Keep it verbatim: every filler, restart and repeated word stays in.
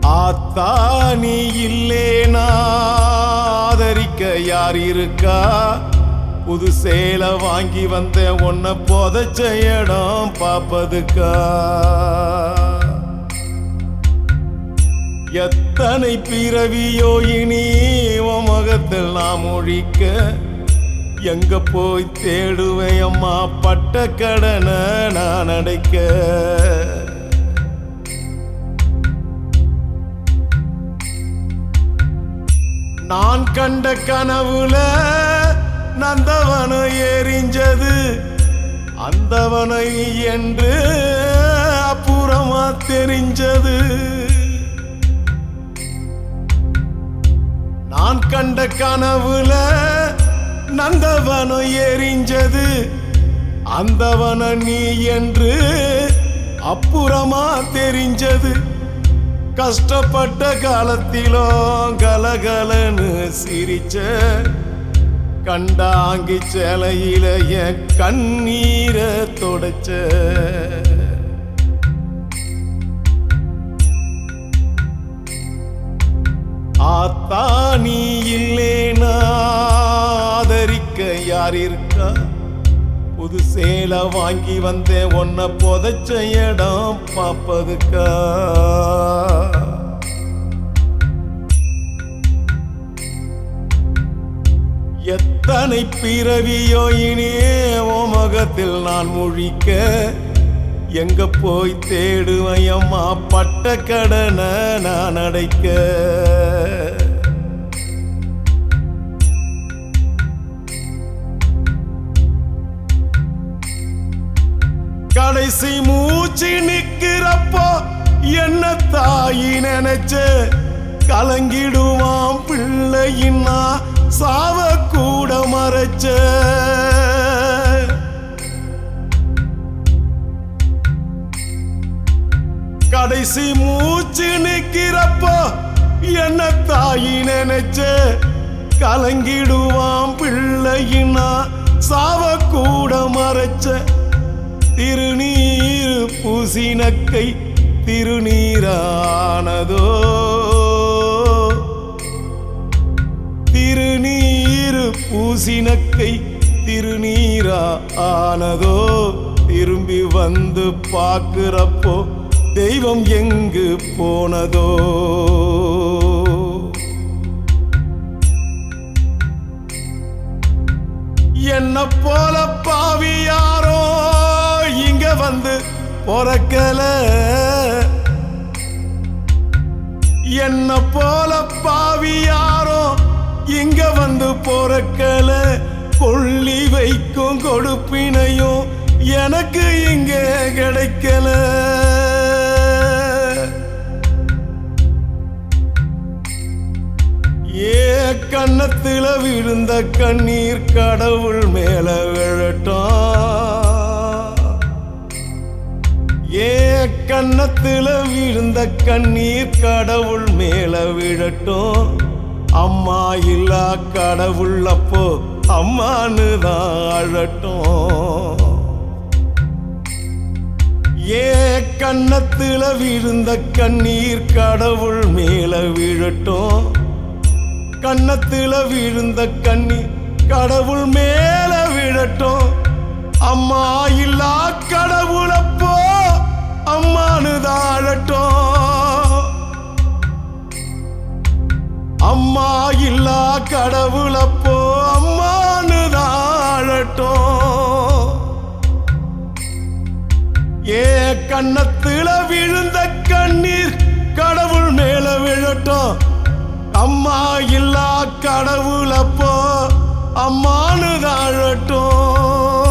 ஆத்தா நீ இல்லேனா ஆதரிக்க யார் இருக்கா? புது சேலை வாங்கி வந்த உன்னை புதைச்ச இடம் பாப்பதுக்கா? எத்தனை பிறவியோ இனி உன் முகத்தில் நாம் ஒழிக்க, எங்க போய் தேடுவேன் அம்மா பட்ட கடனை நான் அடைக்க? நான் கண்ட கனவுல நந்தவனம் எரிஞ்சது, அந்தவனை என்று அப்புறமா தெரிஞ்சது. நான் கண்ட கனவுல நந்தவனம் எரிஞ்சது, அந்தவன நீ என்று அப்புறமா தெரிஞ்சது. கஷ்டப்பட்ட காலத்திலும் கலகலன்னு சிரிச்ச, கண்டாங்கி சேலையில என் கண்ணீரை தொடச்ச. ஆத்தா நீ இல்லேனா ஆதரிக்க யார் இருக்கா? புது சேலை வாங்கி வந்தேன் உன்னை புதைச்ச இடம் பாப்பதுக்கா? எத்தனை பிறவியோ இனி உன் முகத்தில் நான் முழிக்க, எங்க போய் தேடுவேன் அம்மா பட்ட கடனை நான் அடைக்க? கடைசி மூச்சு நிக்கிறப்போ என்ன தாயி நினைச்ச, கலங்கிடுவான் பிள்ளையின்னா சாவ கூட மறைச்ச. கடைசி மூச்சு நிக்கிறப்போ என்ன தாயி நினைச்ச, கலங்கிடுவான் பிள்ளையின்னா சாவ கூட மறைச்ச. திருநீர் பூசினக்கை திருநீரானதோ, திருநீர் பூசினக்கை திருநீரா ஆனதோ. திரும்பி வந்து பார்க்கிறப்போ தெய்வம் எங்கு போனதோ? என்ன போல பாவி யாரோ இங்க வந்து பொறக்கல, என்ன போல பாவி யாரோ இங்க வந்து பொறக்கல. கொள்ளி வைக்கும் கொடுப்பினையும் எனக்கு இங்க கிடைக்கல. ஏ கண்ணத்துல விழுந்த கண்ணீர் கடவுள் மேல விழட்டும், ஏ கண்ணத்துல விழுந்த கண்ணீர் கடவுள் மேல விழட்டும். அம்மா இல்லா கடவுள் அப்போ அம்மானு தான் அழட்டும். ஏ கண்ணத்துல விழுந்த கண்ணீர் கடவுள் மேல விழட்டும், கண்ணத்துல விழுந்த கண்ணீர் கடவுள் மேல விழட்டும். அம்மா இல்லா கடவுள் அப்போ அம்மானு தான் அழட்டும். அம்மா இல்லா கடவுள் அப்போ அம்மானு தான் அழட்டும். ஏ கண்ணத்துல விழுந்த கண்ணீர் கடவுள் மேல விழட்டும். அம்மா இல்லா கடவுள் அப்போ அம்மானு தான் அழட்டும்.